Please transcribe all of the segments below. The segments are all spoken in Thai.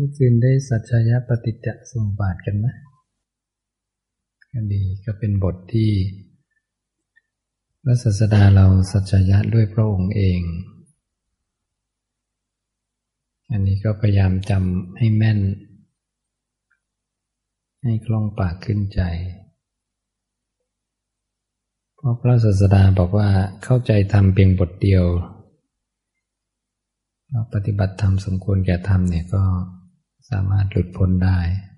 เมื่อคืนได้สัจจยปฏิจจสมุปบาทกันไหมก็ดีก็เป็นบทที่พระศาสดาเราสัจจยะด้วยพระองค์เองอันนี้ก็พยายามจำให้แม่นให้คล่องปากขึ้นใจเพราะพระศาสดาบอกว่าเข้าใจธรรมเพียงบทเดียวเราปฏิบัติธรรมสมควรแก่ธรรมเนี่ยก็สามารถหลุดพ้นได้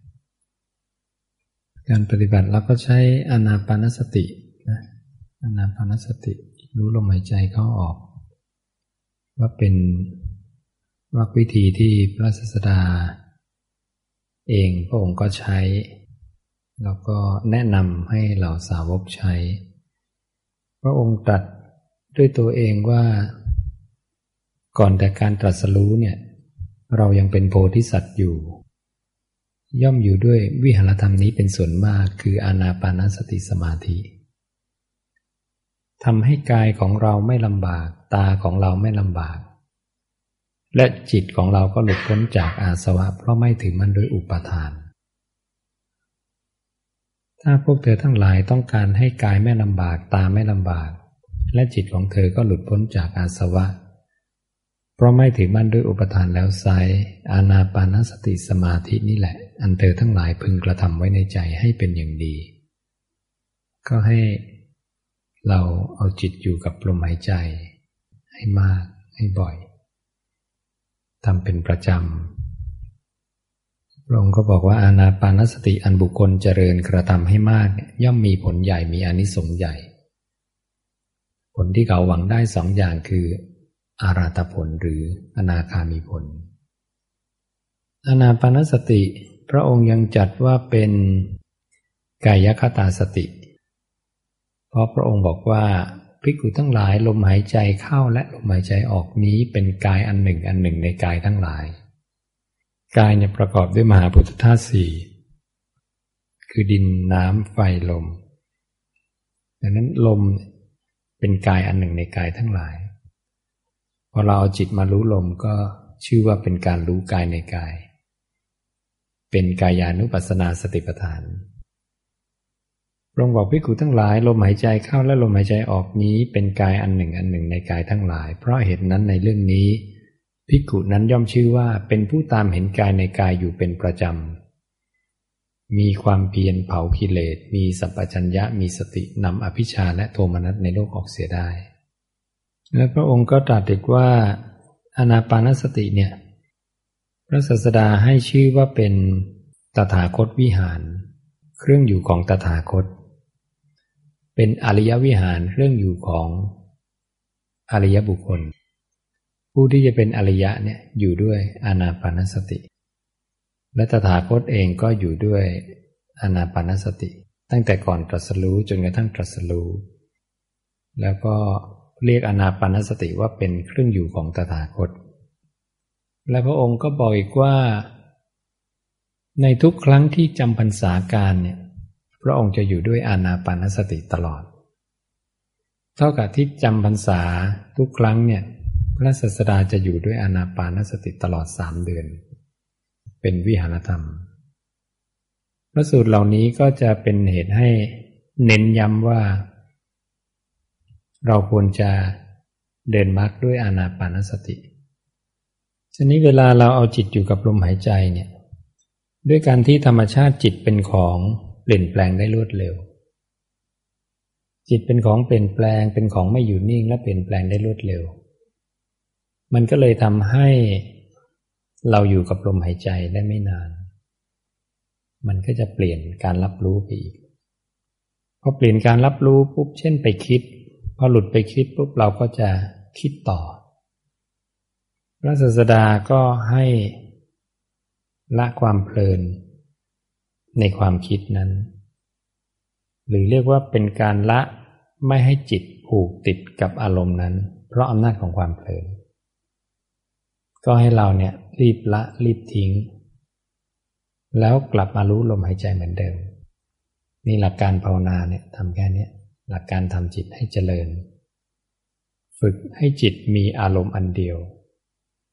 การปฏิบัติเราก็ใช้อานาปานสตินะอานาปานสติรู้ลมหายใจเข้าออกว่าเป็นวรรควิธีที่พระศาสดาเองพระองค์ก็ใช้แล้วก็แนะนำให้เหล่าสาวกใช้พระองค์ตรัสด้วยตัวเองว่าก่อนแต่การตรัสรู้เนี่ยเรายังเป็นโพธิสัตว์อยู่ย่อมอยู่ด้วยวิหารธรรมนี้เป็นส่วนมากคืออานาปานสติสมาธิทำให้กายของเราไม่ลำบากตาของเราไม่ลำบากและจิตของเราก็หลุดพ้นจากอาสวะเพราะไม่ถือมั่นด้วยอุปาทานถ้าพวกเธอทั้งหลายต้องการให้กายไม่ลำบากตาไม่ลำบากและจิตของเธอก็หลุดพ้นจากอาสวะเพราะไม่ถือมั่นด้วยอุปทานแล้วไซร้อานาปานสติสมาธินี่แหละอันเธอทั้งหลายพึงกระทำไว้ในใจให้เป็นอย่างดีก็ให้เราเอาจิตอยู่กับลมหายใจให้มากให้บ่อยทำเป็นประจำพระองค์ก็บอกว่าอานาปานสติอันบุคคลเจริญกระทำให้มากย่อมมีผลใหญ่มีอานิสงส์ใหญ่ผลที่เขาหวังได้สองอย่างคืออาราธผลหรืออนาคามีผลอานาปานสติพระองค์ยังจัดว่าเป็นกายคตาสติเพราะพระองค์บอกว่าภิกขุทั้งหลายลมหายใจเข้าและลมหายใจออกนี้เป็นกายอันหนึ่งในกายทั้งหลายกายเนี่ยประกอบด้วยมหาพุทธธาตุสี่คือดินน้ำไฟลมดังนั้นลมเป็นกายอันหนึ่งในกายทั้งหลายพอเราเอาจิตมารู้ลมก็ชื่อว่าเป็นการรู้กายในกายเป็นกายานุปัสสนาสติปัฏฐานพระองค์บอกภิกขุทั้งหลายลมหายใจเข้าและลมหายใจออกนี้เป็นกายอันหนึ่งในกายทั้งหลายเพราะเหตุนั้นในเรื่องนี้ภิกขุนั้นย่อมชื่อว่าเป็นผู้ตามเห็นกายในกายอยู่เป็นประจำมีความเพียรเผากิเลสมีสัมปชัญญะมีสตินำอภิชฌาและโทมนัสในโลกออกเสียได้และพระองค์ก็ตรัสอีกว่าอานาปานสติเนี่ยพระศาสดาให้ชื่อว่าเป็นตถาคตวิหารเครื่องอยู่ของตถาคตเป็นอริยวิหารเครื่องอยู่ของอริยบุคคลผู้ที่จะเป็นอริยะเนี่ยอยู่ด้วยอานาปานสติและตถาคตเองก็อยู่ด้วยอานาปานสติตั้งแต่ก่อนตรัสรู้จนกระทั่งตรัสรู้แล้วก็เรียกอานาปานสติว่าเป็นเครื่องอยู่ของตถาคตและพระองค์ก็บอกอีกว่าในทุกครั้งที่จำพรรษาการเนี่ยพระองค์จะอยู่ด้วยอานาปานสติตลอดเท่ากับที่จำพรรษาทุกครั้งเนี่ยพระศาสดาจะอยู่ด้วยอานาปานสติตลอด3 เดือนเป็นวิหารธรรมพระสูตรเหล่านี้ก็จะเป็นเหตุให้เน้นย้ำว่าเราควรจะเดินมรรคด้วยอานาปานสติฉะนี้เวลาเราเอาจิตอยู่กับลมหายใจเนี่ยด้วยการที่ธรรมชาติจิตเป็นของเปลี่ยนแปลงได้รวดเร็วจิตเป็นของเปลี่ยนแปลงเป็นของไม่อยู่นิ่งและเปลี่ยนแปลงได้รวดเร็วมันก็เลยทำให้เราอยู่กับลมหายใจได้ไม่นานมันก็จะเปลี่ยนการรับรู้ไปอีกพอเปลี่ยนการรับรู้ปุ๊บเช่นไปคิดพอหลุดไปคิดปุ๊บเราก็จะคิดต่อพระศาสดาก็ให้ละความเพลินในความคิดนั้นหรือเรียกว่าเป็นการละไม่ให้จิตผูกติดกับอารมณ์นั้นเพราะอำนาจของความเพลินก็ให้เราเนี่ยรีบละรีบทิ้งแล้วกลับมารู้ลมหายใจเหมือนเดิมนี่หลักการภาวนาเนี่ยทำแค่นี้หลักการทำจิตให้เจริญฝึกให้จิตมีอารมณ์อันเดียว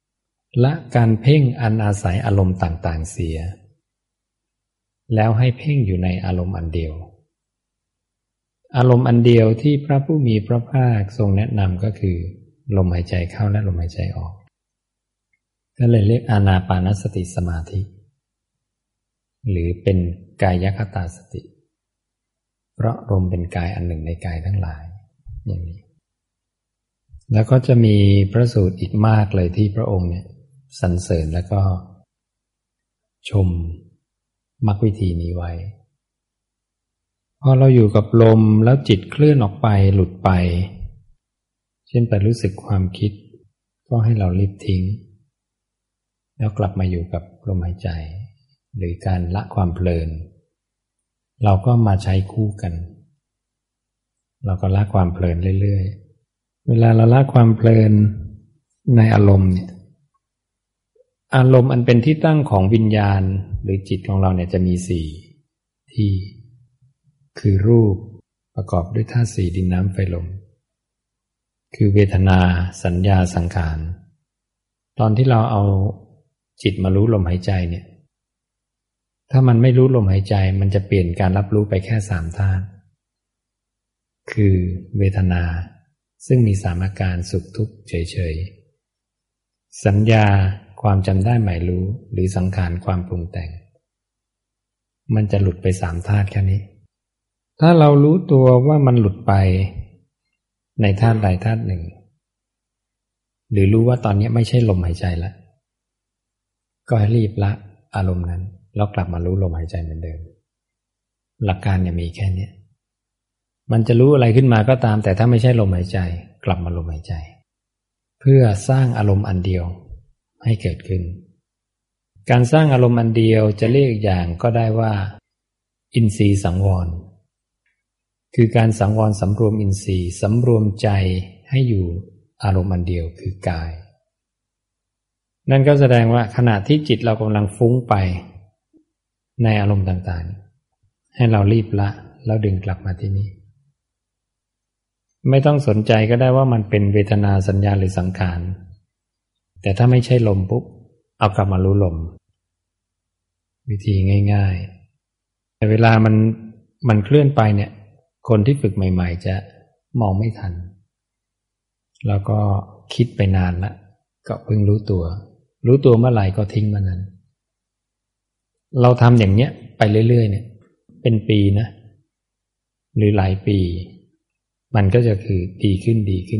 ละการเพ่งอันอาศัยอารมณ์ต่างๆเสียแล้วให้เพ่งอยู่ในอารมณ์อันเดียวอารมณ์อันเดียวที่พระผู้มีพระภาคทรงแนะนำก็คือลมหายใจเข้าและลมหายใจออกก็เลยเรียกอานาปานสติสมาธิหรือเป็นกายคตาสติเพราะลมเป็นกายอันหนึ่งในกายทั้งหลายอย่างนี้แล้วก็จะมีพระสูตรอีกมากเลยที่พระองค์เนี่ยสรรเสริญแล้วก็ชมมรรควิธีนี้ไว้พอเราอยู่กับลมแล้วจิตเคลื่อนออกไปหลุดไปเช่นไปรู้สึกความคิดก็ให้เรารีบทิ้งแล้วกลับมาอยู่กับลมหายใจหรือการละความเพลินเราก็มาใช้คู่กันเราก็ละความเพลินเรื่อยๆเวลาเราละความเพลินในอารมณ์เนี่ยอารมณ์อันเป็นที่ตั้งของวิญญาณหรือจิตของเราเนี่ยจะมีสี่ที่คือรูปประกอบด้วยธาตุสี่ดินน้ำไฟลมคือเวทนาสัญญาสังขารตอนที่เราเอาจิตมารู้ลมหายใจเนี่ยถ้ามันไม่รู้ลมหายใจมันจะเปลี่ยนการรับรู้ไปแค่สามธาตุคือเวทนาซึ่งมีสามอาการสุขทุกข์เฉยๆสัญญาความจำได้หมายรู้หรือสังขารความปรุงแต่งมันจะหลุดไปสามธาตุแค่นี้ถ้าเรารู้ตัวว่ามันหลุดไปในธาตุใดธาตุหนึ่งหรือรู้ว่าตอนนี้ไม่ใช่ลมหายใจแล้วก็ให้รีบละอารมณ์นั้นแล้วกลับมารู้ลมหายใจเหมือนเดิมหลักการเนี่ยมีแค่นี้มันจะรู้อะไรขึ้นมาก็ตามแต่ถ้าไม่ใช่ลมหายใจกลับมาลมหายใจเพื่อสร้างอารมณ์อันเดียวให้เกิดขึ้นการสร้างอารมณ์อันเดียวจะเรียกอีกอย่างก็ได้ว่าอินทรีย์สังวรคือการสังวรสำรวมอินทรีย์สำรวมใจให้อยู่อารมณ์อันเดียวคือกายนั่นก็แสดงว่าขณะที่จิตเรากำลังฟุ้งไปในอารมณ์ต่างๆให้เรารีบละแล้วดึงกลับมาที่นี่ไม่ต้องสนใจก็ได้ว่ามันเป็นเวทนาสัญญาหรือสังขารแต่ถ้าไม่ใช่ลมปุ๊บเอากลับมารู้ลมวิธีง่ายๆแต่เวลามันเคลื่อนไปเนี่ยคนที่ฝึกใหม่ๆจะมองไม่ทันแล้วก็คิดไปนานละก็เพิ่งรู้ตัวเมื่อไหร่ก็ทิ้งมันนั้นเราทำอย่างเนี้ยไปเรื่อยๆเนี่ยเป็นปีนะหรือหลายปีมันก็จะคือดีขึ้น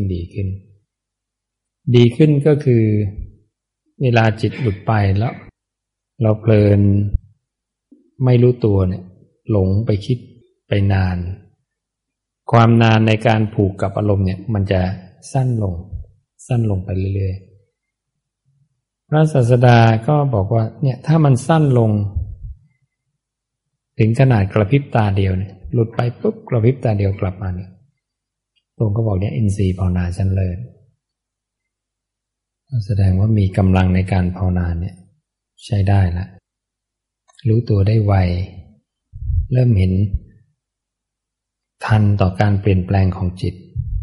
ก็คือเวลาจิตหลุดไปแล้วเราเพลินไม่รู้ตัวเนี่ยหลงไปคิดไปนานความนานในการผูกกับอารมณ์เนี่ยมันจะสั้นลงไปเรื่อยๆพระศาสดาก็บอกว่าเนี่ยถ้ามันสั้นลงถึงขนาดกระพริบตาเดียวเนี่ยหลุดไปปุ๊บกระพริบตาเดียวกลับมาเนี่ยพระองค์ก็บอกเนี่ยอินทรีย์ภาวนาชั้นเลิศแสดงว่ามีกำลังในการภาวนาเนี่ยใช้ได้ละรู้ตัวได้ไวเริ่มเห็นทันต่อการเปลี่ยนแปลงของจิต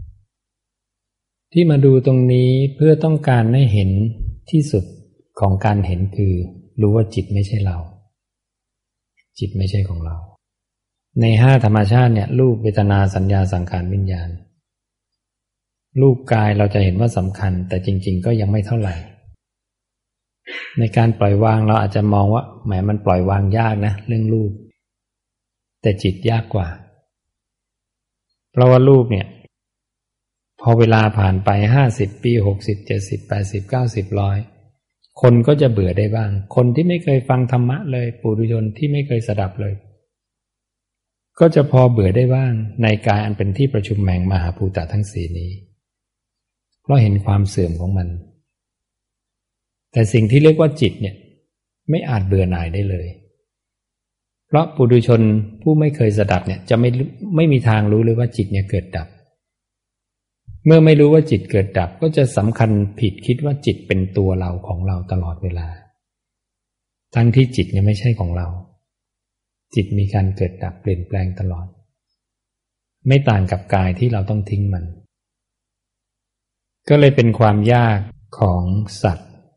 ที่มาดูตรงนี้เพื่อต้องการให้เห็นที่สุดของการเห็นคือรู้ว่าจิตไม่ใช่เราจิตไม่ใช่ของเราในห้าธรรมชาติเนี่ยรูปเวทนาสัญญาสังขารวิญญาณรูปกายเราจะเห็นว่าสำคัญแต่จริงๆก็ยังไม่เท่าไหร่ในการปล่อยวางเราอาจจะมองว่าแหมมันปล่อยวางยากนะเรื่องรูปแต่จิตยากกว่าเพราะว่ารูปเนี่ยพอเวลาผ่านไป50 ปี60 70 80 90 100คนก็จะเบื่อได้บ้างคนที่ไม่เคยฟังธรรมะเลยปุถุชนที่ไม่เคยสดับเลยก็จะพอเบื่อได้บ้างในกายอันเป็นที่ประชุมแห่งมหาภูตะทั้งสี่นี้เพราะเห็นความเสื่อมของมันแต่สิ่งที่เรียกว่าจิตเนี่ยไม่อาจเบื่อหน่ายได้เลยเพราะปุถุชนผู้ไม่เคยสดับเนี่ยจะไม่มีทางรู้เลยว่าจิตเนี่ยเกิดดับเมื่อไม่รู้ว่าจิตเกิดดับก็จะสำคัญผิดคิดว่าจิตเป็นตัวเราของเราตลอดเวลาทั้งที่จิตเนี่ยไม่ใช่ของเราจิตมีการเกิดดับเปลี่ยนแปลงตลอดไม่ต่างกับกายที่เราต้องทิ้งมันก็เลยเป็นความยากของสัตว์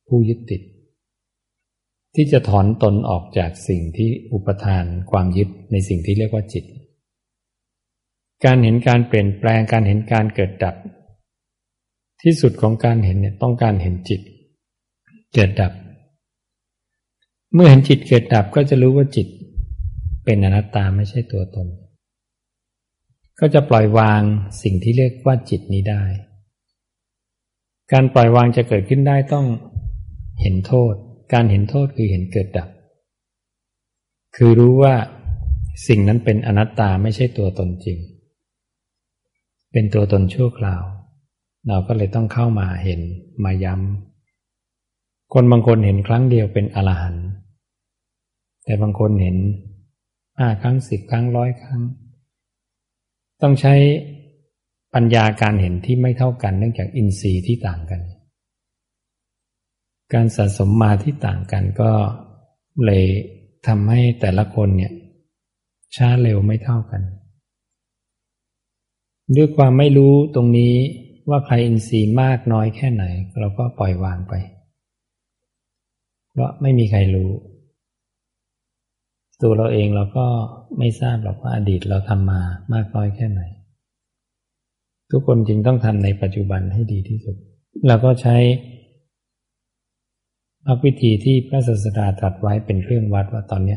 ผู้ยึดติดที่จะถอนตนออกจากสิ่งที่อุปทานความยึดในสิ่งที่เรียกว่าจิตการเห็นการเปลี่ยนแปลงการเห็นการเกิดดับที่สุดของการเห็นเนี่ยต้องการเห็นจิตเกิดดับเมื่อเห็นจิตเกิดดับก็จะรู้ว่าจิตเป็นอนัตตาไม่ใช่ตัวตนก็จะปล่อยวางสิ่งที่เรียกว่าจิตนี้ได้การปล่อยวางจะเกิดขึ้นได้ต้องเห็นโทษการเห็นโทษคือเห็นเกิดดับคือรู้ว่าสิ่งนั้นเป็นอนัตตาไม่ใช่ตัวตนจริงเป็นตัวตนชั่วคราวเราก็เลยต้องเข้ามาเห็นมาย้ำคนบางคนเห็นครั้งเดียวเป็นอรหันต์แต่บางคนเห็น5 ครั้ง10 ครั้ง100 ครั้งต้องใช้ปัญญาการเห็นที่ไม่เท่ากันเนื่องจากอินทรีย์ที่ต่างกันการสะสมมาที่ต่างกันก็เลยทำให้แต่ละคนเนี่ยช้าเร็วไม่เท่ากันด้วยความไม่รู้ตรงนี้ว่าใครอินทรีย์มากน้อยแค่ไหนเราก็ปล่อยวางไปเพราะไม่มีใครรู้ตัวเราเองเราก็ไม่ทราบหรอกว่าอดีตเราทำมามากน้อยแค่ไหนทุกคนจึงต้องทำในปัจจุบันให้ดีที่สุดเราก็ใช้วิธีที่พระศาสดาตรัสไว้เป็นเครื่องวัดว่าตอนนี้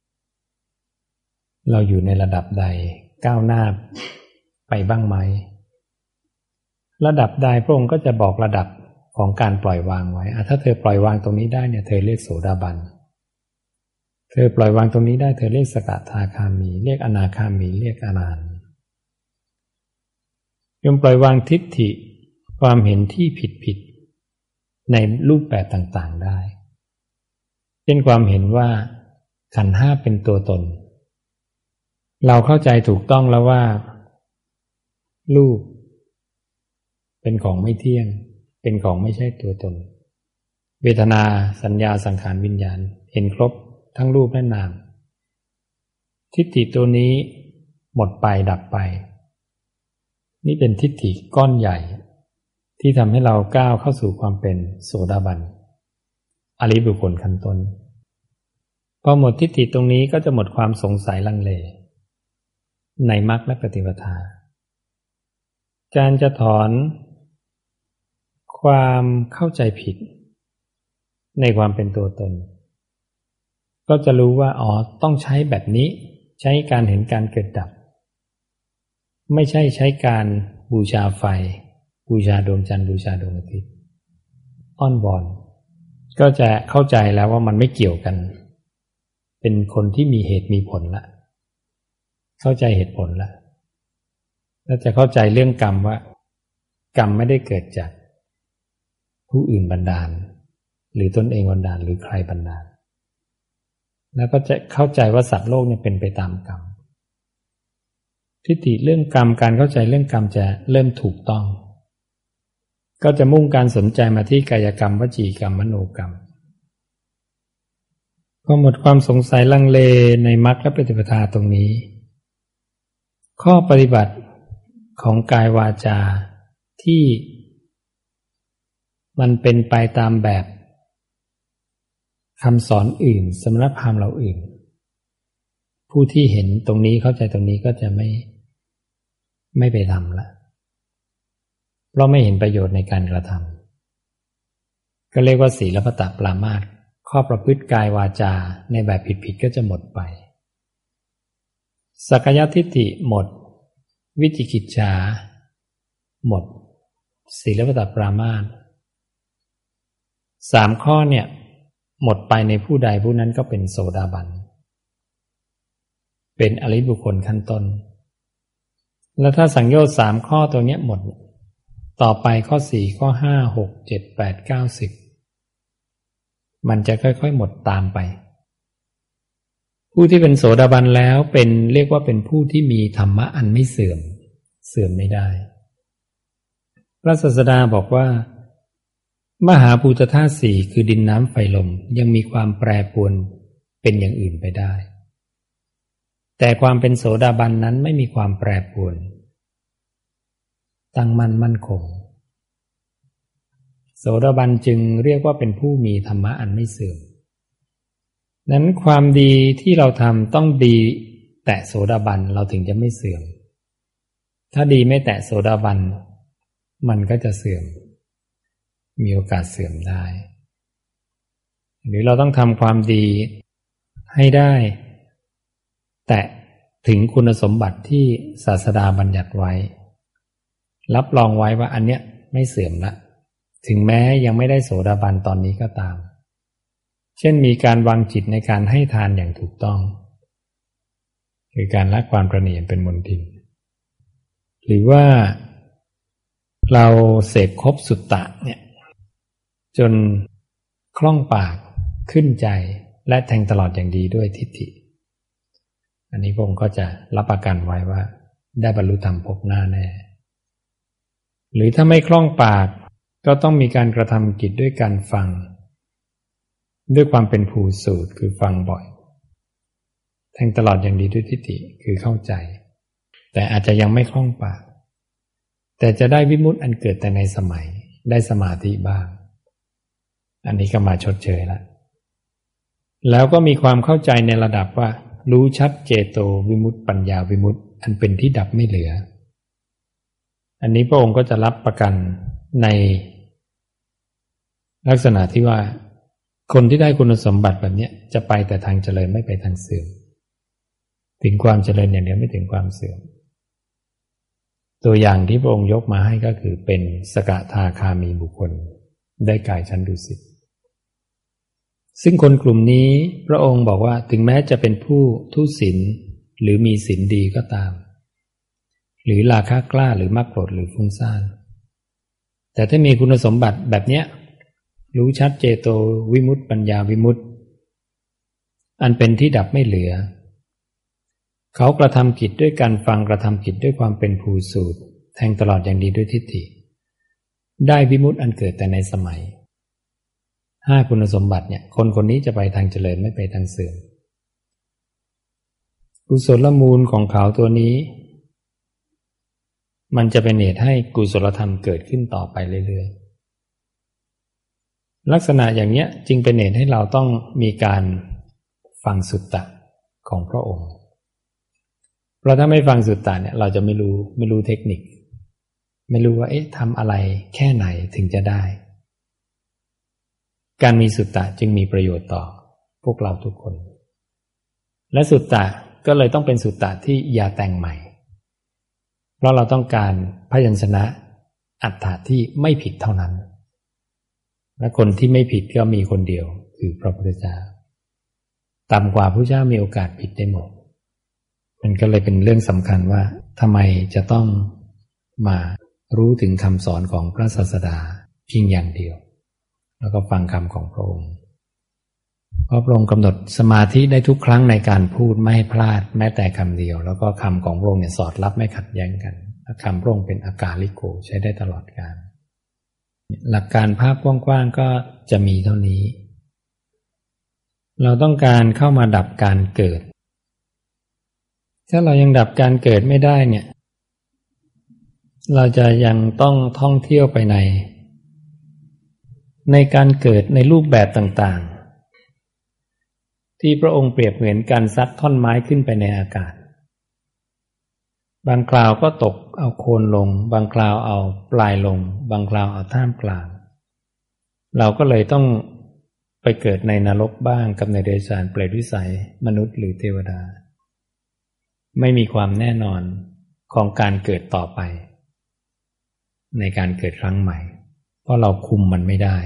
เราอยู่ในระดับใดก้าวหน้าไปบ้างไหมระดับใดพระองค์ก็จะบอกระดับของการปล่อยวางไว้ถ้าเธอปล่อยวางตรงนี้ได้เนี่ยเธอเรียกโสดาบันเธอปล่อยวางตรงนี้ได้เธอเรียกสกทาคามีเรียกอนาคามีเรียกอรหันต์ยอมปล่อยวางทิฏฐิความเห็นที่ผิดในรูปแบบต่างๆได้เช่นความเห็นว่าขันธ์5เป็นตัวตนเราเข้าใจถูกต้องแล้วว่ารูปเป็นของไม่เที่ยงเป็นของไม่ใช่ตัวตนเวทนาสัญญาสังขารวิญญาณเห็นครบทั้งรูปและนามทิฏฐิตัวนี้หมดไปดับไปนี่เป็นทิฏฐิก้อนใหญ่ที่ทำให้เราก้าวเข้าสู่ความเป็นโสดาบันอริยบุคคลขั้นต้นพอหมดทิฏฐิตรงนี้ก็จะหมดความสงสัยลังเลในมรรคและปฏิปทาการจะถอนความเข้าใจผิดในความเป็นตัวตนก็จะรู้ว่าต้องใช้แบบนี้ใช้การเห็นการเกิดดับไม่ใช่ใช้การบูชาไฟบูชาดวงจันทร์บูชาดวงอาทิตย์อ้อนวอนก็จะเข้าใจแล้วว่ามันไม่เกี่ยวกันเป็นคนที่มีเหตุมีผลละเข้าใจเหตุผลละแล้วจะเข้าใจเรื่องกรรมว่ากรรมไม่ได้เกิดจากผู้อื่นบันดาลหรือตนเองบันดาลหรือใครบันดาลแล้วก็จะเข้าใจว่าสัตว์โลกเนี่ยเป็นไปตามกรรมทิฏฐิเรื่องกรรมการเข้าใจเรื่องกรรมจะเริ่มถูกต้องก็จะมุ่งการสนใจมาที่กายกรรมวจีกรรมมโนกรรมพอหมดความสงสัยลังเลในมรรคและปฏิปทาตรงนี้ข้อปฏิบัติของกายวาจาที่มันเป็นไปตามแบบคำสอนอื่นสำนักพราหมณ์เราอื่นผู้ที่เห็นตรงนี้เข้าใจตรงนี้ก็จะไม่ไปทำละเพราะไม่เห็นประโยชน์ในการกระทำก็เรียกว่าศีลพัตตปรามาสข้อประพฤติกายวาจาในแบบผิดๆก็จะหมดไปสักกายทิฏฐิหมดวิจิกิจฉาหมดศีลพัตตปรามาส3 ข้อเนี่ยหมดไปในผู้ใดผู้นั้นก็เป็นโสดาบันเป็นอริยบุคคลขั้นต้นแล้วถ้าสังโยชน์3 ข้อตัวเนี้ยหมดต่อไปข้อ4ข้อ5 6 7 8 9 10มันจะค่อยๆหมดตามไปผู้ที่เป็นโสดาบันแล้วเป็นเรียกว่าเป็นผู้ที่มีธรรมะอันไม่เสื่อมไม่ได้พระศาสดาบอกว่ามหาภูตธาตุ4คือดินน้ำไฟลมยังมีความแปรปรวนเป็นอย่างอื่นไปได้แต่ความเป็นโสดาบันนั้นไม่มีความแปรปรวนตั้งมั่นคงโสดาบันจึงเรียกว่าเป็นผู้มีธรรมะอันไม่เสื่อมนั้นความดีที่เราทำต้องดีแตะโสดาบันเราถึงจะไม่เสื่อมถ้าดีไม่แตะโสดาบันมันก็จะเสื่อมมีโอกาสเสื่อมได้หรือเราต้องทำความดีให้ได้แตะถึงคุณสมบัติที่ศาสดาบัญญัติไว้รับรองไว้ว่าอันเนี้ยไม่เสื่อมละถึงแม้ยังไม่ได้โสดาบันตอนนี้ก็ตามเช่นมีการวางจิตในการให้ทานอย่างถูกต้องคือการละความตระหนี่เป็นมลทินหรือว่าเราเสพครบสุตตะเนี่ยจนคล่องปากขึ้นใจและแทงตลอดอย่างดีด้วยทิฏฐิอันนี้พระองค์ก็จะรับประกันไว้ว่าได้บรรลุธรรมภพหน้าแน่หรือถ้าไม่คล่องปากก็ต้องมีการกระทำกิจด้วยการฟังด้วยความเป็นภูสูตรคือฟังบ่อยแทงตลอดอย่างดีด้วยทิฏฐิคือเข้าใจแต่อาจจะยังไม่คล่องปากแต่จะได้วิมุตติอันเกิดแต่ในสมัยได้สมาธิบ้างอันนี้ก็มาชดเชยแล้วก็มีความเข้าใจในระดับว่ารู้ชัดเจโตวิมุตติปัญญาวิมุตติอันเป็นที่ดับไม่เหลืออันนี้พระองค์ก็จะรับประกันในลักษณะที่ว่าคนที่ได้คุณสมบัติแบบนี้จะไปแต่ทางเจริญไม่ไปทางเสื่อมถึงความเจริญอย่างเดียวไม่ถึงความเสื่อมตัวอย่างที่พระองค์ยกมาให้ก็คือเป็นสกทาคามีบุคคลได้กายชั้นดุสิตซึ่งคนกลุ่มนี้พระองค์บอกว่าถึงแม้จะเป็นผู้ทุศีลหรือมีศีลดีก็ตามหรือราคะกล้าหรือมักโกรธหรือฟุ้งซ่านแต่ถ้ามีคุณสมบัติแบบเนี้ยรู้ชัดเจโตวิมุตติปัญญาวิมุตติอันเป็นที่ดับไม่เหลือเขากระทำกิจด้วยการฟังกระทำกิจด้วยความเป็นภูสูตรแทงตลอดอย่างดีด้วยทิฏฐิได้วิมุตติอันเกิดแต่ในสมัย5คุณสมบัติเนี่ยคนคนนี้จะไปทางเจริญไม่ไปทางเสื่อมกุศลมูลของเขาตัวนี้มันจะเป็นเหตุให้กุศลธรรมเกิดขึ้นต่อไปเรื่อยๆลักษณะอย่างเนี้ยจึงเป็นเหตุให้เราต้องมีการฟังสุตตะของพระองค์เพราะถ้าไม่ฟังสุตตะเนี่ยเราจะไม่รู้เทคนิคไม่รู้ว่าทำอะไรแค่ไหนถึงจะได้การมีสุตตะจึงมีประโยชน์ต่อพวกเราทุกคนและสุตตะก็เลยต้องเป็นสุตตะที่อย่าแต่งใหม่เพราะเราต้องการพยัญชนะอรรถะที่ไม่ผิดเท่านั้นและคนที่ไม่ผิดก็มีคนเดียวคือพระพุทธเจ้าต่ำกว่าพระเจ้ามีโอกาสผิดได้หมดมันก็เลยเป็นเรื่องสำคัญว่าทำไมจะต้องมารู้ถึงคำสอนของพระศาสดาเพียงอย่างเดียวแล้วก็ฟังคำของพระองค์เพราะพระองค์กำหนดสมาธิได้ทุกครั้งในการพูดไม่ให้พลาดแม้แต่คำเดียวแล้วก็คำของพระองค์เนี่ยสอดรับไม่ขัดแย้งกันคำพระองค์เป็นอากาลิโกใช้ได้ตลอดกาลหลักการภาพกว้างๆก็จะมีเท่านี้เราต้องการเข้ามาดับการเกิดถ้าเรายังดับการเกิดไม่ได้เนี่ยเราจะยังต้องท่องเที่ยวไปในการเกิดในรูปแบบต่างๆที่พระองค์เปรียบเหมือนการซัดท่อนไม้ขึ้นไปในอากาศบางคราวก็ตกเอาโคนลงบางคราวเอาปลายลงบางคราวเอาท่ามกลางเราก็เลยต้องไปเกิดในนรกบ้างกับในเดรัจฉานเปรตวิสัยมนุษย์หรือเทวดาไม่มีความแน่นอนของการเกิดต่อไปในการเกิดครั้งใหม่เพราะเราคุมมันไม่ได้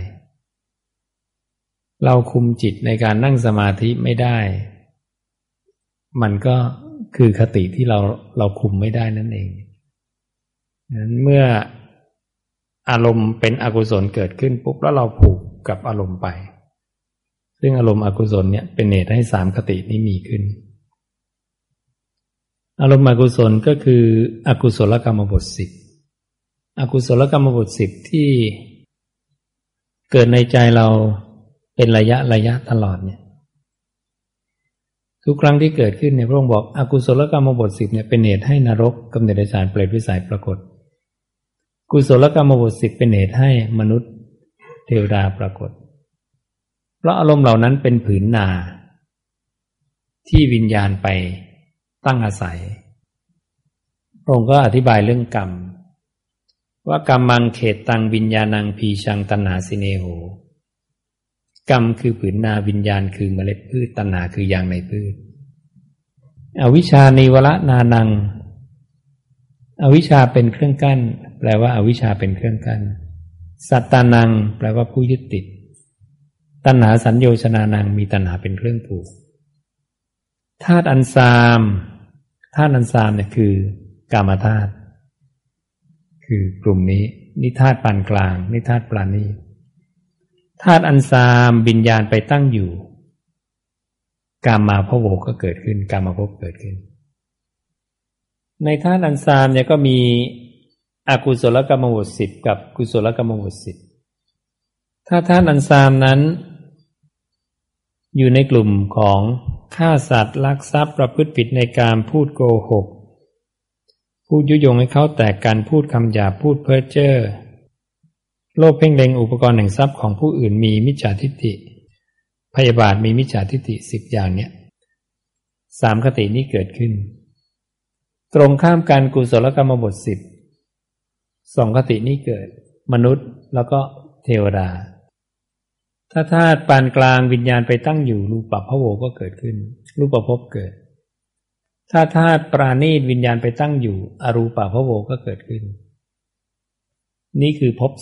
เราคุมจิตในการนั่งสมาธิไม่ได้มันก็คือคติที่เราคุมไม่ได้นั่นเองนั้นเมื่ออารมณ์เป็นอกุศลเกิดขึ้นปุ๊บแล้วเราผูกกับอารมณ์ไปซึ่งอารมณ์อกุศลเนี่ยเป็นเหตุให้3คตินี้มีขึ้นอารมณ์อกุศลก็คืออกุศลกรรมบท10อกุศลกรรมบท10ที่เกิดในใจเราเป็นระยะตลอดเนี่ยทุกครั้งที่เกิดขึ้นเนี่ยพระองค์บอกอกุศลกรรมบท10เนี่ยเป็นเหตุให้นรกกำเนิดเดรัจฉานเปรตวิสัยปรากฏกุศลกรรมบท10เป็นเหตุให้มนุษย์เทวดาปรากฏเพราะอารมณ์เหล่านั้นเป็นผืนนาที่วิญญาณไปตั้งอาศัยพระองค์ก็อธิบายเรื่องกรรมว่ากรรมังเขตตังวิญญาณังพีชังตัณหาสิเนโหกรรมคือผืนนาวิญญาณคือเมล็ดพืชตัณหาคือยางในพืชอวิชชานิวรนานังอวิชชาเป็นเครื่องกั้นแปลว่าอวิชชาเป็นเครื่องกั้นสัตตานังแปลว่าผู้ยึดติดตัณหาสัญโยชนานังมีตัณหาเป็นเครื่องผูกธาตุอันซามเนี่ยคือกามธาตุคือกลุ่มนี้นิธาตุปานกลางนิธาตุปราณีธาตุอันซามวิญญาณไปตั้งอยู่กามาภโวก็เกิดขึ้นกามาภพเกิดขึ้นในธาตุอันซามเนี่ยก็มีอกุศลกรรมบท10กับกุศลกรรมบท10ถ้าธาตุอันซามนั้นอยู่ในกลุ่มของฆ่าสัตว์ลักทรัพย์ประพฤติผิดในการพูดโกหกพูดยุยงให้เขาแตกกันพูดคำหยาบพูดเพ้อเจ้อโลภเพ่งเล็งอุปกรณ์แห่งทรัพย์ของผู้อื่นมีมิจฉาทิฏฐิพยาบาทมีมิจฉาทิฏฐิ10อย่างเนี่ย3คตินี้เกิดขึ้นตรงข้ามกันกุศลกรรมบท10 2คตินี้เกิดมนุษย์แล้วก็เทวดาถ้าธาตุปานกลางวิญญาณไปตั้งอยู่รูปภโวก็เกิดขึ้นรูปภพเกิดถ้าธาตุปราณีตวิญญาณไปตั้งอยู่อรูปภโวก็เกิดขึ้นนี่คือภพ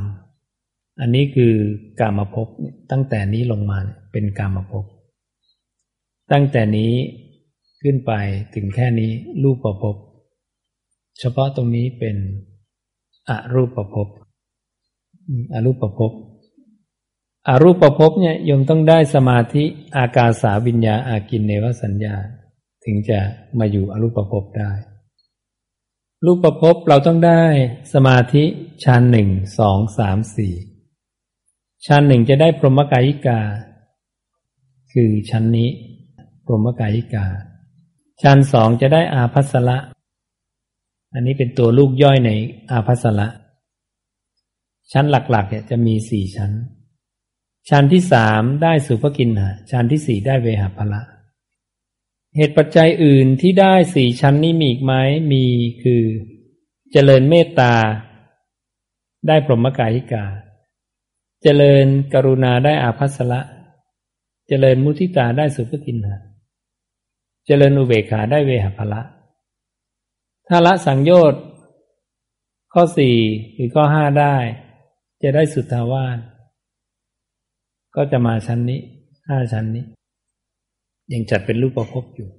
3อันนี้คือกามภพตั้งแต่นี้ลงมาเป็นกามภพตั้งแต่นี้ขึ้นไปถึงแค่นี้รูปภพเฉพาะตรงนี้เป็นอรูปภพอรูปภพอรูปภพเนี่ยโยมต้องได้สมาธิอากาสาวิญญาอากินเนวสัญญาถึงจะมาอยู่อรูปภพได้รูปภพเราต้องได้สมาธิฌาน1 2 3 4ฌาน1จะได้พรหมกายิกาคือชั้นนี้พรหมกายิกาฌาน2จะได้อาภัสสละอันนี้เป็นตัวลูกย่อยในอาภัสสละชั้นหลักๆเนี่ยจะมี4ชั้นชั้นที่3ได้สุภกินหะชั้นที่4ได้เวหภละเหตุปัจจัยอื่นที่ได้4ชั้นนี้มีอีกไหมมีคือเจริญเมตตาได้พรหมกายิกาเจริญกรุณาได้อาภัสสละเจริญมุทิตาได้สุภกินหะเจริญอุเบกขาได้เวหภละถ้าละสังโยชน์ข้อ4หรือข้อ5ได้จะได้สุทธาวาสก็จะมาชั้นนี้5ชั้นนี้ยังจัดเป็นรูปภพอยู่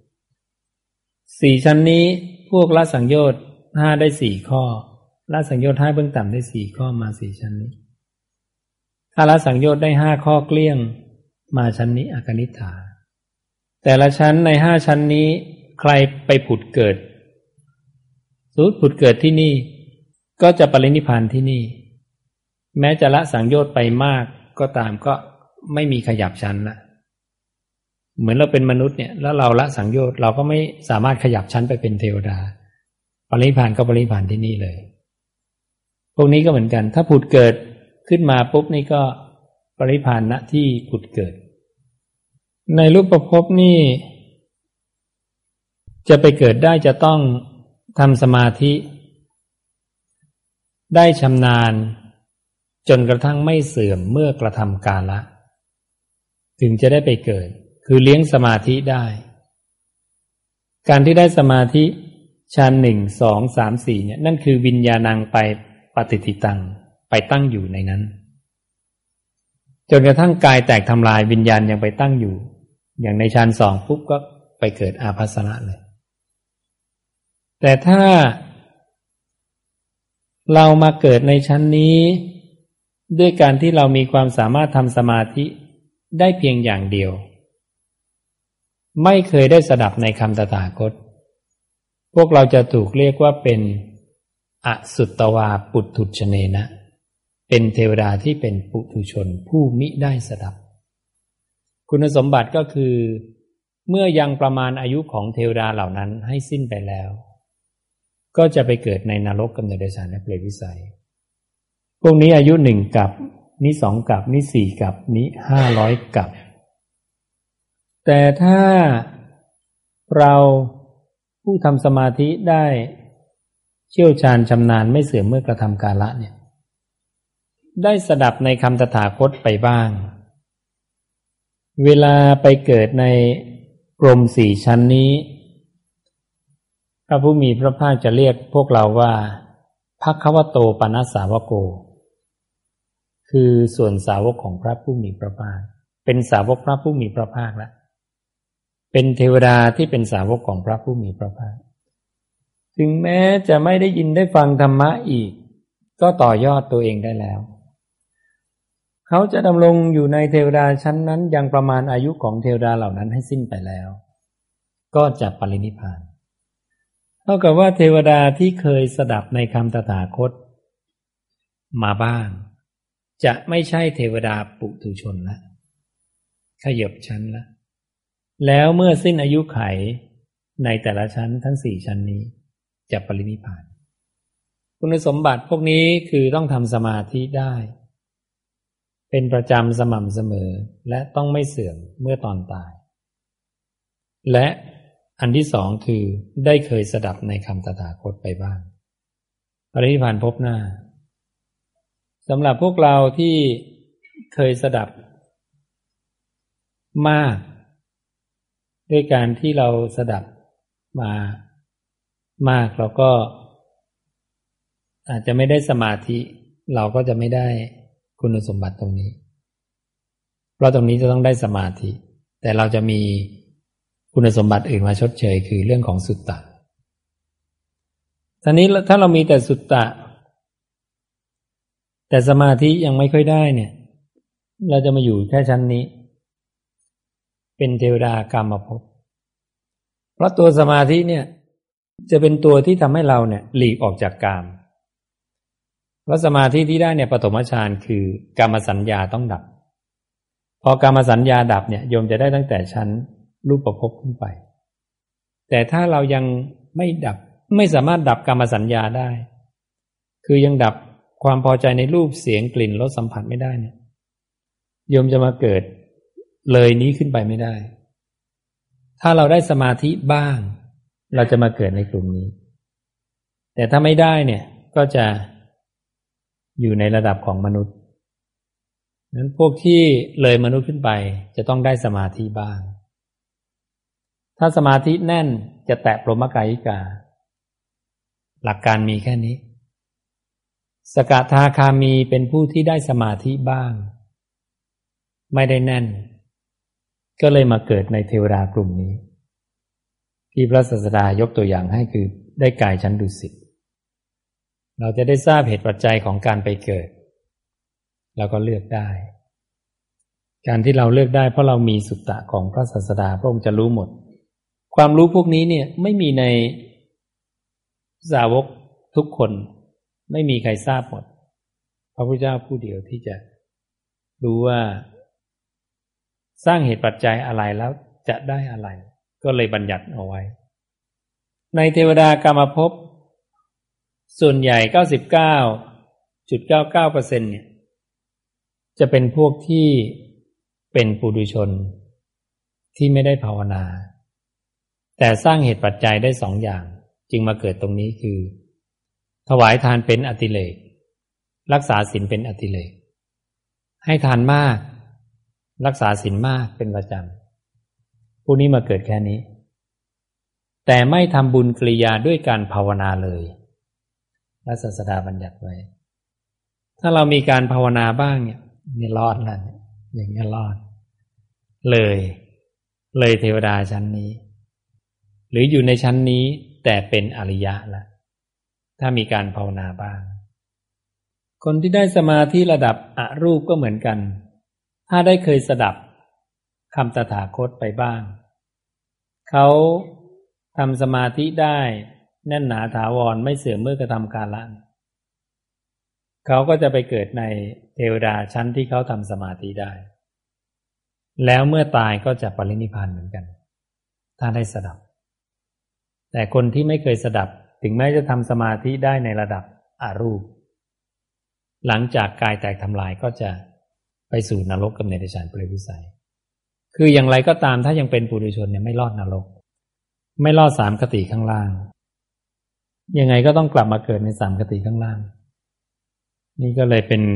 4ชั้นนี้พวกละสังโยชน์5ได้4ข้อละสังโยชน์5เบื้องต่ำได้4ข้อมา4ชั้นนี้ถ้าละสังโยชน์ได้5ข้อเกลี้ยงมาชั้นนี้อกนิฏฐาแต่ละชั้นใน5ชั้นนี้ใครไปผุดเกิดสมมุติผุดเกิดที่นี่ก็จะปรินิพพานที่นี่แม้จะละสังโยชน์ไปมากก็ตามก็ไม่มีขยับชั้นละเหมือนเราเป็นมนุษย์เนี่ยแล้วเราละสังโยชน์เราก็ไม่สามารถขยับชั้นไปเป็นเทวดาปรินิพพานก็ปรินิพพานที่นี่เลยพวกนี้ก็เหมือนกันถ้าผุดเกิดขึ้นมาปุ๊บนี่ก็ปรินิพพานณที่ผุดเกิดในรูปภพนี่จะไปเกิดได้จะต้องทำสมาธิได้ชำนาญจนกระทั่งไม่เสื่อมเมื่อกระทำกาละถึงจะได้ไปเกิดคือเลี้ยงสมาธิได้การที่ได้สมาธิฌาน1 2 3 4เนี่ยนั่นคือวิญญาณังไปปฏิทิตังไปตั้งอยู่ในนั้นจนกระทั่งกายแตกทำลายวิญญาณยังไปตั้งอยู่อย่างในฌาน2ปุ๊บก็ไปเกิดอาภัสสละเลยแต่ถ้าเรามาเกิดในชั้นนี้ด้วยการที่เรามีความสามารถทำสมาธิได้เพียงอย่างเดียวไม่เคยได้สดับในคำตถาคตพวกเราจะถูกเรียกว่าเป็นอสุตตวาปุถุชเนนะเป็นเทวดาที่เป็นปุถุชนผู้มิได้สดับคุณสมบัติก็คือเมื่อยังประมาณอายุของเทวดาเหล่านั้นให้สิ้นไปแล้วก็จะไปเกิดในนรกกำเนิดเดรัจฉานและเปรตวิสัยพวกนี้อายุ1กับนี้2 กัปนี้4 กัปนี้500 กัปแต่ถ้าเราผู้ทำสมาธิได้เชี่ยวชาญชำนาญไม่เสื่อมเมื่อกระทำกาละเนี่ยได้สดับในคำตถาคตไปบ้างเวลาไปเกิดในพรหม4 ชั้นนี้พระผู้มีพระภาคจะเรียกพวกเราว่าภัคควโตปนัสสาวโกคือส่วนสาวกของพระผู้มีพระภาคเป็นสาวกพระผู้มีพระภาคแล้วเป็นเทวดาที่เป็นสาวกของพระผู้มีพระภาคถึงแม้จะไม่ได้ยินได้ฟังธรรมะอีกก็ต่อยอดตัวเองได้แล้วเขาจะดำรงอยู่ในเทวดาชั้นนั้นยังประมาณอายุของเทวดาเหล่านั้นให้สิ้นไปแล้วก็จะปรินิพพานเท่ากับว่าเทวดาที่เคยสดับในคำตถาคตมาบ้างจะไม่ใช่เทวดาปุถุชนละขยับชั้นละแล้วเมื่อสิ้นอายุไขในแต่ละชั้นทั้ง4 ชั้นนี้จะปรินิพพานคุณสมบัติพวกนี้คือต้องทำสมาธิได้เป็นประจำสม่ำเสมอและต้องไม่เสื่อมเมื่อตอนตายและอันที่2คือได้เคยสดับในคำตถาคตไปบ้างปรินิพพานพบหน้าสำหรับพวกเราที่เคยสดับมากด้วยการที่เราสดับมามากเราก็อาจจะไม่ได้สมาธิเราก็จะไม่ได้คุณสมบัติตรงนี้เพราะตรงนี้จะต้องได้สมาธิแต่เราจะมีคุณสมบัติอื่นมาชดเชยคือเรื่องของสุตตะทีนี้ถ้าเรามีแต่สุตตะแต่สมาธิยังไม่ค่อยได้เนี่ยเราจะมาอยู่แค่ชั้นนี้เป็นเทวดากามภพเพราะตัวสมาธิเนี่ยจะเป็นตัวที่ทำให้เราเนี่ยหลีกออกจากกามเพราะสมาธิที่ได้เนี่ยปฐมฌานคือกามสัญญาต้องดับพอกามสัญญาดับเนี่ยโยมจะได้ตั้งแต่ชั้นรูปภพขึ้นไปแต่ถ้าเรายังไม่สามารถดับกามสัญญาได้คือยังดับความพอใจในรูปเสียงกลิ่นรสสัมผัสไม่ได้เนี่ยโยมจะมาเกิดเลยนี้ขึ้นไปไม่ได้ถ้าเราได้สมาธิบ้างเราจะมาเกิดในกลุ่มนี้แต่ถ้าไม่ได้เนี่ยก็จะอยู่ในระดับของมนุษย์นั้นพวกที่เลยมนุษย์ขึ้นไปจะต้องได้สมาธิบ้างถ้าสมาธิแน่นจะแตะพรหมกายิกาหลักการมีแค่นี้สกทาคามีเป็นผู้ที่ได้สมาธิบ้างไม่ได้แน่นก็เลยมาเกิดในเทวดากลุ่มนี้ที่พระศาสดายกตัวอย่างให้คือได้กายชั้นดุสิตเราจะได้ทราบเหตุปัจจัยของการไปเกิดเราก็เลือกได้การที่เราเลือกได้เพราะเรามีสุตตะของพระศาสดาพระองค์จะรู้หมดความรู้พวกนี้เนี่ยไม่มีในสาวกทุกคนไม่มีใครทราบหมดพระพุทธเจ้าผู้เดียวที่จะรู้ว่าสร้างเหตุปัจจัยอะไรแล้วจะได้อะไรก็เลยบัญญัติเอาไว้ในเทวดากามภพส่วนใหญ่ 99.99% เนี่ยจะเป็นพวกที่เป็นปุถุชนที่ไม่ได้ภาวนาแต่สร้างเหตุปัจจัยได้2 อย่างจึงมาเกิดตรงนี้คือถวายทานเป็นอติเรกรักษาศีลเป็นอติเรกให้ทานมากรักษาศีลมากเป็นประจำผู้นี้มาเกิดแค่นี้แต่ไม่ทำบุญกริยาด้วยการภาวนาเลยพระศาสดาบัญญัติไว้ถ้าเรามีการภาวนาบ้างเนี่ยรอดแล้วอย่างนี้รอดเลยเทวดาชั้นนี้หรืออยู่ในชั้นนี้แต่เป็นอริยะแล้วถ้ามีการภาวนาบ้างคนที่ได้สมาธิระดับอรูปก็เหมือนกันถ้าได้เคยสดับคำตถาคตไปบ้างเขาทำสมาธิได้แน่นหนาถาวรไม่เสื่อมเมื่อกระทำกาละเขาก็จะไปเกิดในเทวดาชั้นที่เขาทำสมาธิได้แล้วเมื่อตายก็จะปรินิพพานเหมือนกันถ้าได้สดับแต่คนที่ไม่เคยสดับถึงแม้จะทำสมาธิได้ในระดับอรูปหลังจากกายแตกทำลายก็จะไปสู่นรกกับเนรชานเปรตวิสัยคืออย่างไรก็ตามถ้ายังเป็นปุถุชนเนี่ยไม่รอดนรกไม่รอดสามคติข้างล่างยังไงก็ต้องกลับมาเกิดในสามคติข้างล่างนี่ก็เลยเป็น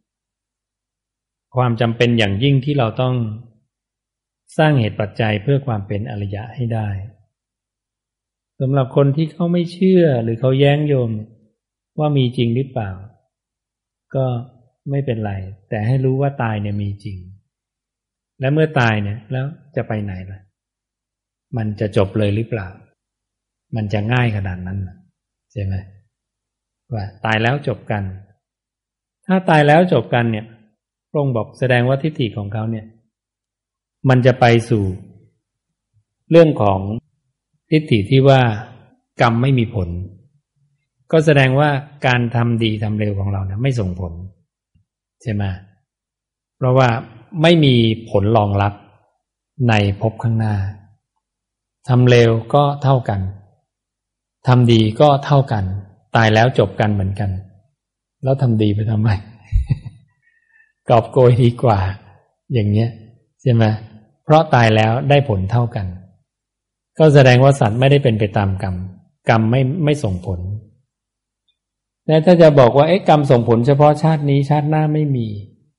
ความจำเป็นอย่างยิ่งที่เราต้องสร้างเหตุปัจจัยเพื่อความเป็นอริยะให้ได้สำหรับคนที่เขาไม่เชื่อหรือเขาแย้งโยมว่ามีจริงหรือเปล่าก็ไม่เป็นไรแต่ให้รู้ว่าตายเนี่ยมีจริงและเมื่อตายเนี่ยแล้วจะไปไหนล่ะมันจะจบเลยหรือเปล่ามันจะง่ายขนาดนั้นใช่ไหมว่าตายแล้วจบกันถ้าตายแล้วจบกันเนี่ยพระองค์บอกแสดงว่าทิฏฐิของเขาเนี่ยมันจะไปสู่เรื่องของทิฏฐิที่ว่ากรรมไม่มีผลก็แสดงว่าการทำดีทำเร็วของเราเนี่ยไม่ส่งผลใช่ไหมเพราะว่าไม่มีผลรองรับในภพข้างหน้าทำเร็วก็เท่ากันทำดีก็เท่ากันตายแล้วจบกันเหมือนกันแล้วทำดีไปทำไม กอบโกยดีกว่าอย่างเงี้ยใช่ไหมเพราะตายแล้วได้ผลเท่ากันก็แสดงว่าสัตว์ไม่ได้เป็นไปตามกรรมกรรมไม่ส่งผลแต่ถ้าจะบอกว่ากรรมส่งผลเฉพาะชาตินี้ชาติหน้าไม่มี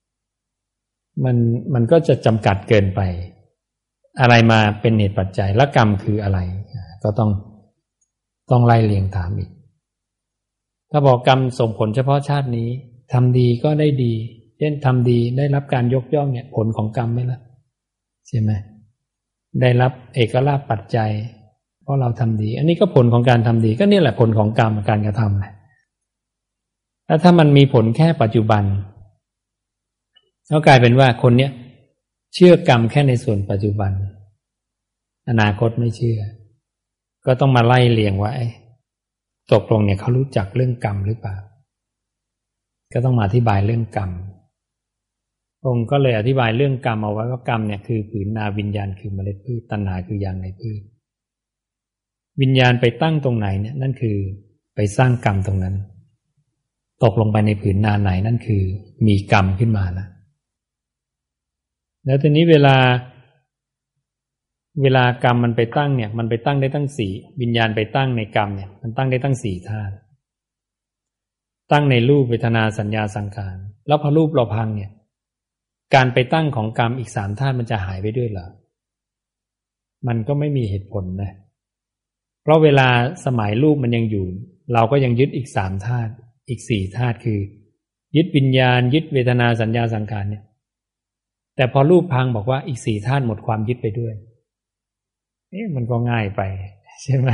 มันก็จะจำกัดเกินไปอะไรมาเป็นเหตุปัจจัยและกรรมคืออะไรก็ต้องไล่เรียงถามอีกถ้าบอกกรรมส่งผลเฉพาะชาตินี้ทำดีก็ได้ดีเช่นทำดีได้รับการยกย่องเนี่ยผลของกรรมไหมล่ะใช่ไหมได้รับเอกลาภปัจจัยเพราะเราทำดีอันนี้ก็ผลของการทำดีก็นี่แหละผลของกรรมการกระทำนะแล้วถ้ามันมีผลแค่ปัจจุบันก็กลายเป็นว่าคนเนี้ยเชื่อกรรมแค่ในส่วนปัจจุบันอนาคตไม่เชื่อก็ต้องมาไล่เรียงว่าตกลงเนี่ยเขารู้จักเรื่องกรรมหรือเปล่าก็ต้องมาอธิบายเรื่องกรรมองค์ก็เลยอธิบายเรื่องกรรมเอาไว้ว่ากรรมเนี่ยคือผืนนาวิญญาณคือเมล็ดพืชตัณหาคือยางในพืชวิญญาณไปตั้งตรงไหนเนี่ยนั่นคือไปสร้างกรรมตรงนั้นตกลงไปในผืนนาไหนนั่นคือมีกรรมขึ้นมาแล้วทีนี้เวลากรรมมันไปตั้งเนี่ยมันไปตั้งได้ตั้งสี่วิญญาณไปตั้งในกรรมเนี่ยมันตั้งได้ตั้งสี่ธาตุตั้งในรูปเวทนาสัญญาสังขารแล้วพอรูปเราพังเนี่ยการไปตั้งของกรรมอีกสามธาตุมันจะหายไปด้วยเหรอมันก็ไม่มีเหตุผลนะเพราะเวลาสมัยรูปมันยังอยู่เราก็ยังยึดอีกสามธาตุอีกสี่ธาตุคือยึดวิญญาณยึดเวทนาสัญญาสังขารเนี่ยแต่พอรูปพังบอกว่าอีกสี่ธาตุหมดความยึดไปด้วยมันก็ง่ายไปใช่ไหม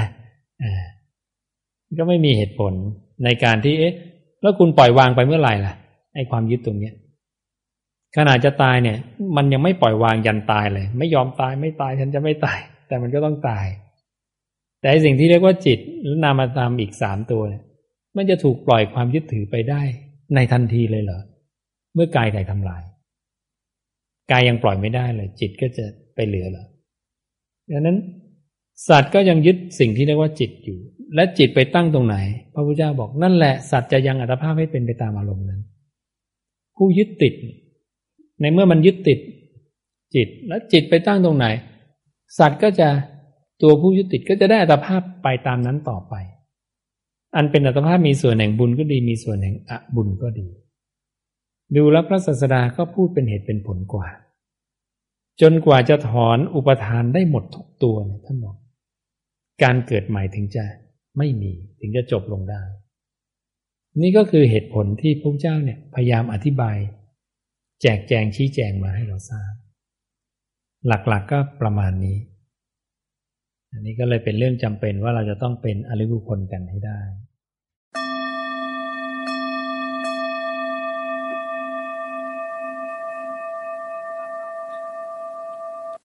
ก็ไม่มีเหตุผลในการที่แล้วคุณปล่อยวางไปเมื่อไหร่ล่ะไอ้ความยึดตรงเนี้ยขณะจะตายเนี่ยมันยังไม่ปล่อยวางยันตายเลยไม่ยอมตายไม่ตายฉันจะไม่ตายแต่มันก็ต้องตายแต่สิ่งที่เรียกว่าจิตหรือนามธรรมอีกสามตัวเนี่ยมันจะถูกปล่อยความยึดถือไปได้ในทันทีเลยเหรอเมื่อกายแตกทำลายกายยังปล่อยไม่ได้เลยจิตก็จะไปเหลือเหรอดังนั้นสัตว์ก็ยังยึดสิ่งที่เรียกว่าจิตอยู่และจิตไปตั้งตรงไหนพระพุทธเจ้าบอกนั่นแหละสัตว์จะยังอัตภาพให้เป็นไปตามอารมณ์นั้นผู้ยึดติดในเมื่อมันยึดติดจิตแล้วจิตไปตั้งตรงไหนสัตว์ก็จะตัวผู้ยึดติดก็จะได้อัตภาพไปตามนั้นต่อไปอันเป็นอัตภาพมีส่วนแห่งบุญก็ดีมีส่วนแห่งอบุญก็ดีดูแล้วพระศาสดาก็พูดเป็นเหตุเป็นผลกว่าจนกว่าจะถอนอุปทานได้หมดทุกตัวเนี่ยท่านบอกการเกิดใหม่ถึงจะไม่มีถึงจะจบลงได้นี่ก็คือเหตุผลที่พระเจ้าเนี่ยพยายามอธิบายแจกแจงชี้แจงมาให้เราทราบหลักๆก็ประมาณนี้อันนี้ก็เลยเป็นเรื่องจำเป็นว่าเราจะต้องเป็นอริยบุคคลกันให้ได้